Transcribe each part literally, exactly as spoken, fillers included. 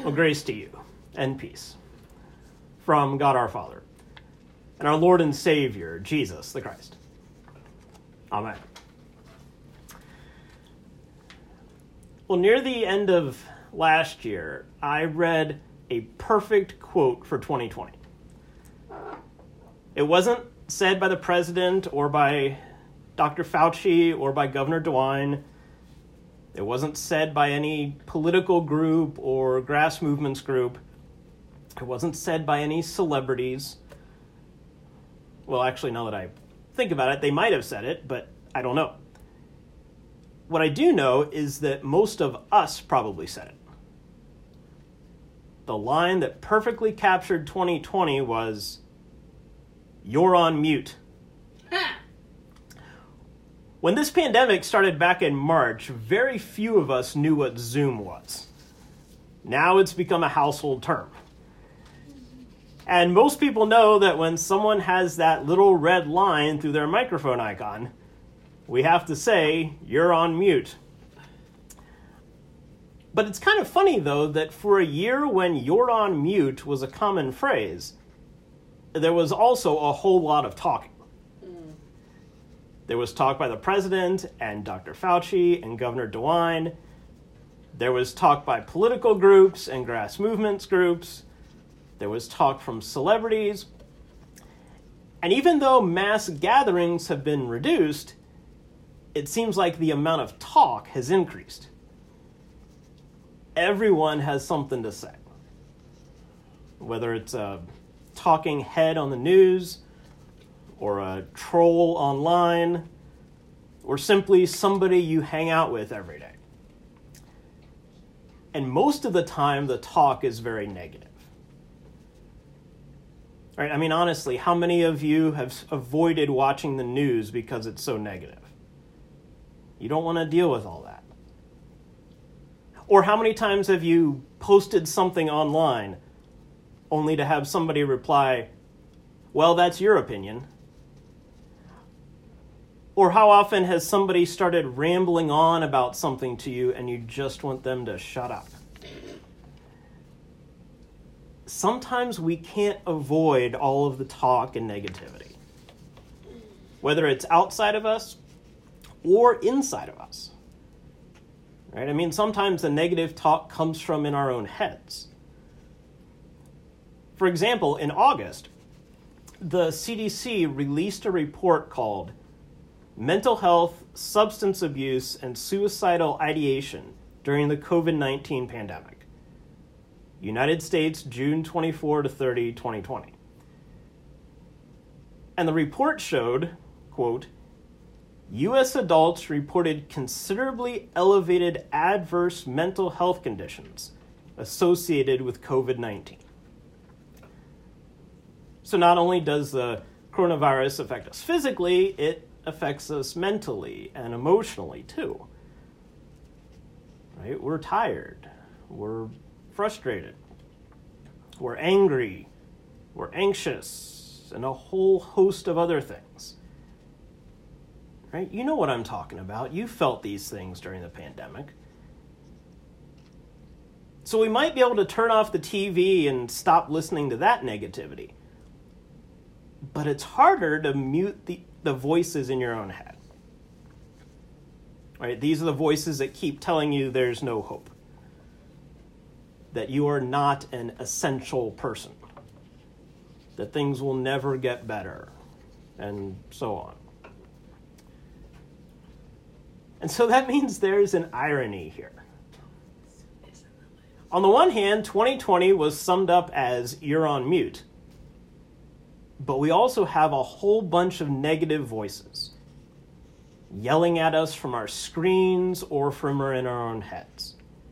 Well, grace to you and peace from God our Father and our Lord and Savior, Jesus the Christ. Amen. Well, near the end of last year, I read a perfect quote for twenty twenty. It wasn't said by the president or by Doctor Fauci or by Governor DeWine. It wasn't said by any political group or grass movements group. It wasn't said by any celebrities. Well, actually, now that I think about it, they might have said it, but I don't know. What I do know is that most of us probably said it. The line that perfectly captured twenty twenty was, "You're on mute." When this pandemic started back in March, very few of us knew what Zoom was. Now it's become a household term. And most people know that when someone has that little red line through their microphone icon, we have to say, "You're on mute." But it's kind of funny, though, that for a year when "you're on mute" was a common phrase, there was also a whole lot of talking. There was talk by the president and Doctor Fauci and Governor DeWine. There was talk by political groups and grass movements groups. There was talk from celebrities. And even though mass gatherings have been reduced, it seems like the amount of talk has increased. Everyone has something to say. Whether it's a talking head on the news, or a troll online, or simply somebody you hang out with every day. And most of the time, the talk is very negative. Right? I mean, honestly, how many of you have avoided watching the news because it's so negative? You don't want to deal with all that. Or how many times have you posted something online only to have somebody reply, "Well, that's your opinion"? Or how often has somebody started rambling on about something to you and you just want them to shut up? Sometimes we can't avoid all of the talk and negativity, whether it's outside of us or inside of us. Right? I mean, sometimes the negative talk comes from in our own heads. For example, in August, the C D C released a report called Mental Health, Substance Abuse, and Suicidal Ideation During the COVID nineteen Pandemic. United States, June twenty-fourth to thirtieth, twenty twenty. And the report showed, quote, U S adults reported considerably elevated adverse mental health conditions associated with COVID nineteen. So not only does the coronavirus affect us physically, it affects us mentally and emotionally too. Right? We're tired. We're frustrated. We're angry. We're anxious, and a whole host of other things. Right? You know what I'm talking about. You felt these things during the pandemic. So we might be able to turn off the T V and stop listening to that negativity. But it's harder to mute the, the voices in your own head. Right? These are the voices that keep telling you there's no hope. That you are not an essential person. That things will never get better. And so on. And so that means there's an irony here. On the one hand, twenty twenty was summed up as "you're on mute." But we also have a whole bunch of negative voices yelling at us from our screens or from in our own heads.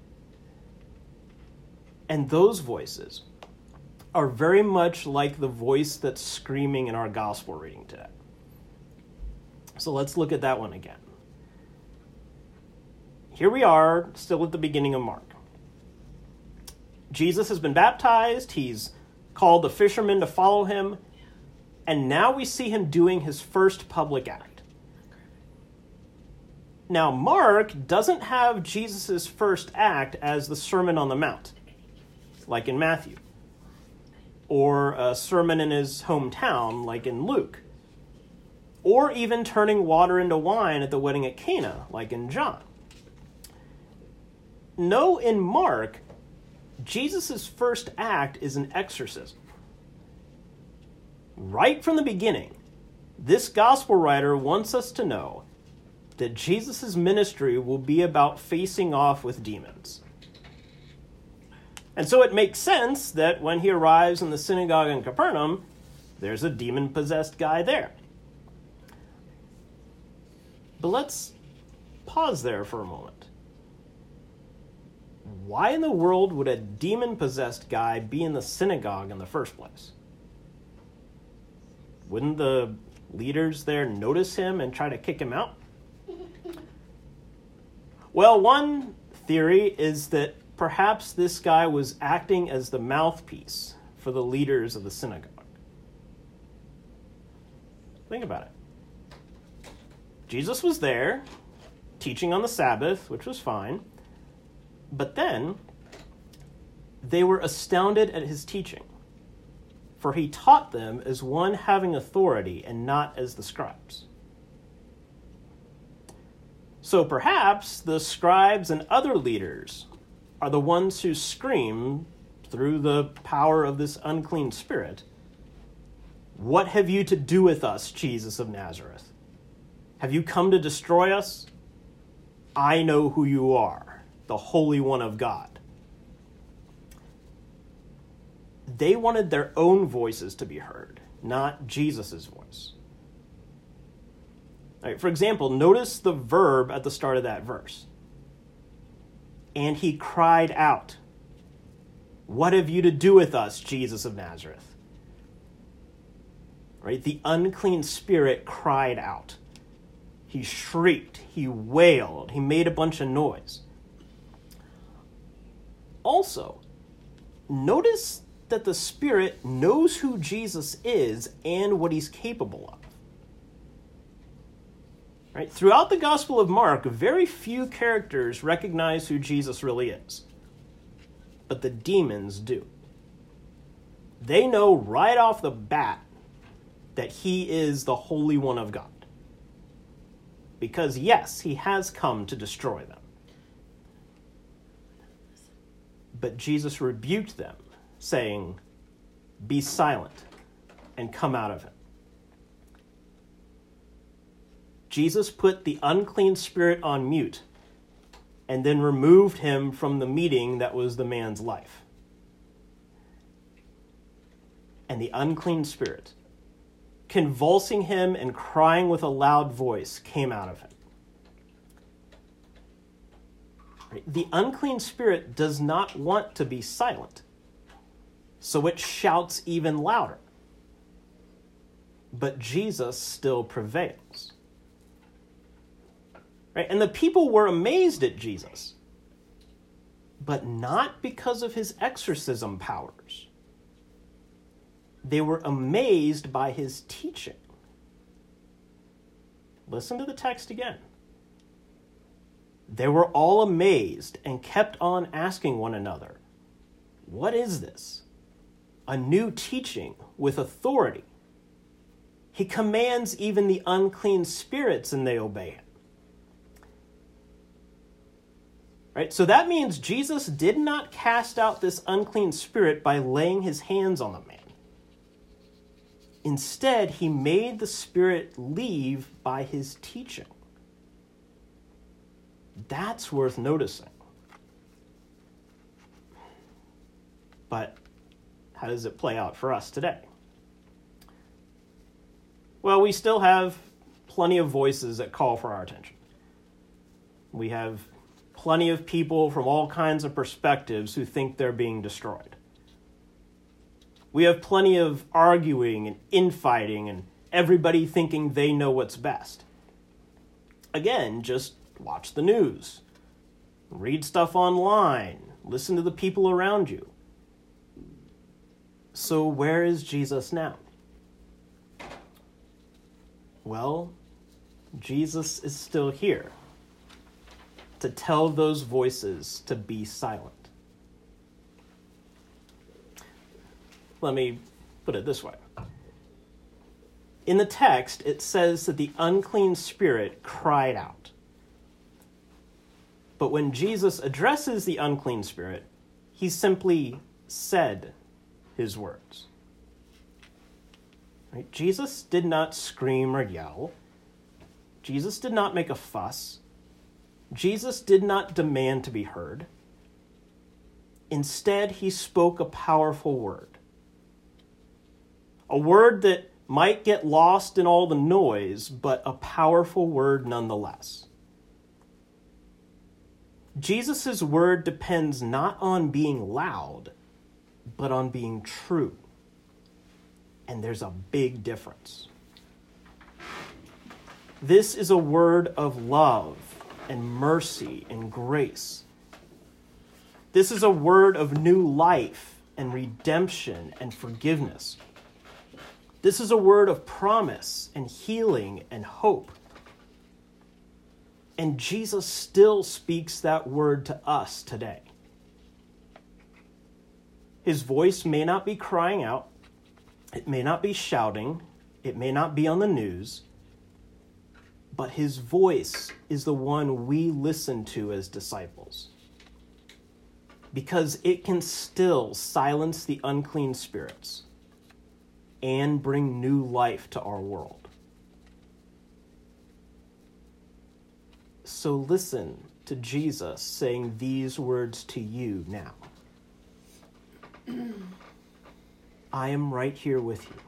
And those voices are very much like the voice that's screaming in our gospel reading today. So let's look at that one again. Here we are, still at the beginning of Mark. Jesus has been baptized, he's called the fishermen to follow him, and now we see him doing his first public act. Now, Mark doesn't have Jesus' first act as the Sermon on the Mount. like in Matthew, or a sermon in his hometown, like in Luke, or even turning water into wine at the wedding at Cana, like in John. No, in Mark, Jesus' first act is an exorcism. Right from the beginning, this gospel writer wants us to know that Jesus' ministry will be about facing off with demons. And so it makes sense that when he arrives in the synagogue in Capernaum, there's a demon-possessed guy there. But let's pause there for a moment. Why in the world would a demon-possessed guy be in the synagogue in the first place? Wouldn't the leaders there notice him and try to kick him out? Well, one theory is that perhaps this guy was acting as the mouthpiece for the leaders of the synagogue. Think about it. Jesus was there, teaching on the Sabbath, which was fine, but then they were astounded at his teaching, for he taught them as one having authority and not as the scribes. So perhaps the scribes and other leaders are the ones who scream through the power of this unclean spirit, "What have you to do with us, Jesus of Nazareth? Have you come to destroy us? I know who you are, the Holy One of God." They wanted their own voices to be heard, not Jesus' voice. All right, for example, notice the verb at the start of that verse. And he cried out, "What have you to do with us, Jesus of Nazareth?" Right? The unclean spirit cried out. He shrieked, he wailed, he made a bunch of noise. Also, notice that the Spirit knows who Jesus is and what he's capable of. Right? Throughout the Gospel of Mark, very few characters recognize who Jesus really is. But the demons do. They know right off the bat that he is the Holy One of God. Because yes, he has come to destroy them. But Jesus rebuked them, saying, "Be silent and come out of him." Jesus put the unclean spirit on mute and then removed him from the meeting that was the man's life. And the unclean spirit, convulsing him and crying with a loud voice, came out of him. The unclean spirit does not want to be silent, so it shouts even louder. But Jesus still prevails. Right? And the people were amazed at Jesus, but not because of his exorcism powers. They were amazed by his teaching. Listen to the text again. They were all amazed and kept on asking one another, "What is this? A new teaching with authority. He commands even the unclean spirits and they obey him." Right? So that means Jesus did not cast out this unclean spirit by laying his hands on the man. Instead, he made the spirit leave by his teaching. That's worth noticing. But how does it play out for us today? Well, we still have plenty of voices that call for our attention. We have plenty of people from all kinds of perspectives who think they're being destroyed. We have plenty of arguing and infighting and everybody thinking they know what's best. Again, just watch the news, read stuff online, listen to the people around you. So where is Jesus now? Well, Jesus is still here to tell those voices to be silent. let me put it this way. In the text, it says that the unclean spirit cried out. But when Jesus addresses the unclean spirit, he simply said his words. Right? Jesus did not scream or yell. Jesus did not make a fuss. Jesus did not demand to be heard. Instead, he spoke a powerful word. A word that might get lost in all the noise, but a powerful word nonetheless. Jesus' word depends not on being loud, but on being true. And there's a big difference. This is a word of love and mercy and grace. This is a word of new life and redemption and forgiveness. This is a word of promise and healing and hope. And Jesus still speaks that word to us today. His voice may not be crying out. It may not be shouting. It may not be on the news. But his voice is the one we listen to as disciples. Because it can still silence the unclean spirits and bring new life to our world. So listen to Jesus saying these words to you now. I am right here with you.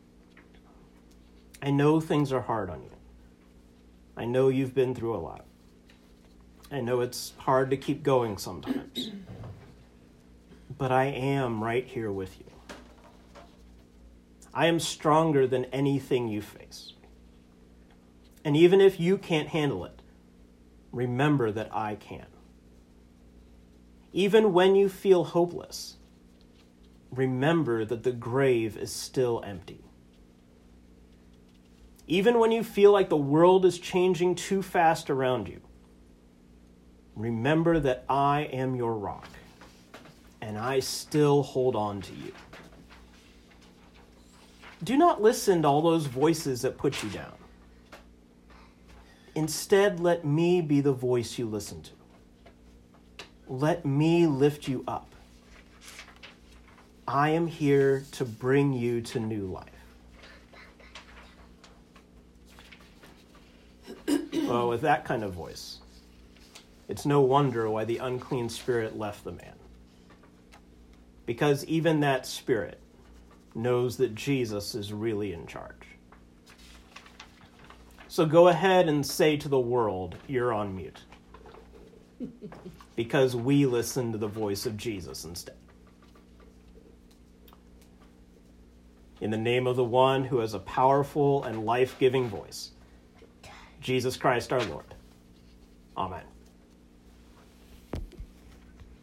I know things are hard on you. I know you've been through a lot. I know it's hard to keep going sometimes. But I am right here with you. I am stronger than anything you face. And even if you can't handle it, remember that I can. Even when you feel hopeless, remember that the grave is still empty. Even when you feel like the world is changing too fast around you, remember that I am your rock, and I still hold on to you. Do not listen to all those voices that put you down. Instead, let me be the voice you listen to. Let me lift you up. I am here to bring you to new life. Well, with that kind of voice, it's no wonder why the unclean spirit left the man. Because even that spirit knows that Jesus is really in charge. So go ahead and say to the world, you're on mute. Because we listen to the voice of Jesus instead. In the name of the one who has a powerful and life-giving voice, Jesus Christ our Lord. Amen.